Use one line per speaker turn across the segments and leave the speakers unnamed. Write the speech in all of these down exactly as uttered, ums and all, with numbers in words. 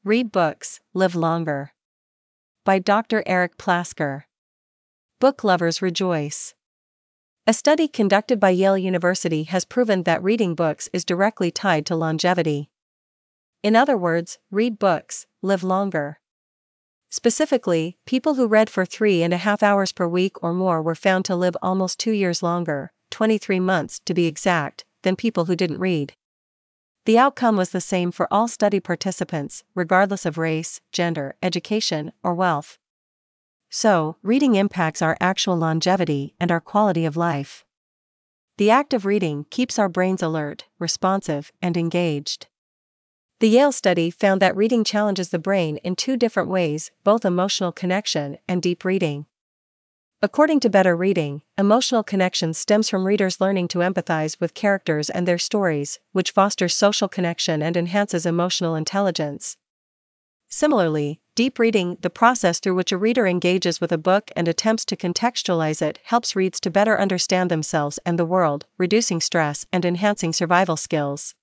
Read books, live longer. By Doctor Eric Plasker. Book lovers rejoice. A study conducted by Yale University has proven that reading books is directly tied to longevity. In other words, read books, live longer. Specifically, people who read for three and a half hours per week or more were found to live almost two years longer, twenty-three months to be exact, than people who didn't read. The outcome was the same for all study participants, regardless of race, gender, education, or wealth. So, reading impacts our actual longevity and our quality of life. The act of reading keeps our brains alert, responsive, and engaged. The Yale study found that reading challenges the brain in two different ways, both emotional connection and deep reading. According to Better Reading, emotional connection stems from readers learning to empathize with characters and their stories, which fosters social connection and enhances emotional intelligence. Similarly, deep reading, the process through which a reader engages with a book and attempts to contextualize it, helps readers to better understand themselves and the world, reducing stress and enhancing survival skills.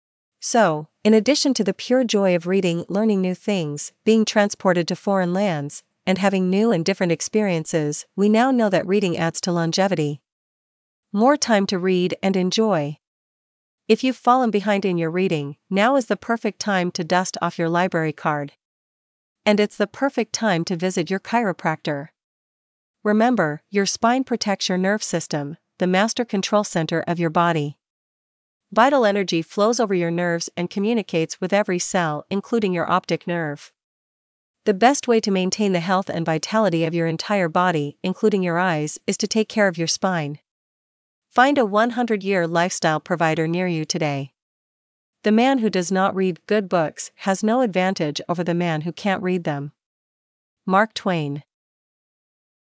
So, in addition to the pure joy of reading, learning new things, being transported to foreign lands, and having new and different experiences, we now know that reading adds to longevity. More time to read and enjoy. If you've fallen behind in your reading, now is the perfect time to dust off your library card. And it's the perfect time to visit your chiropractor. Remember, your spine protects your nerve system, the master control center of your body. Vital energy flows over your nerves and communicates with every cell, including your optic nerve. The best way to maintain the health and vitality of your entire body, including your eyes, is to take care of your spine. Find a one hundred year lifestyle provider near you today. The man who does not read good books has no advantage over the man who can't read them. Mark Twain.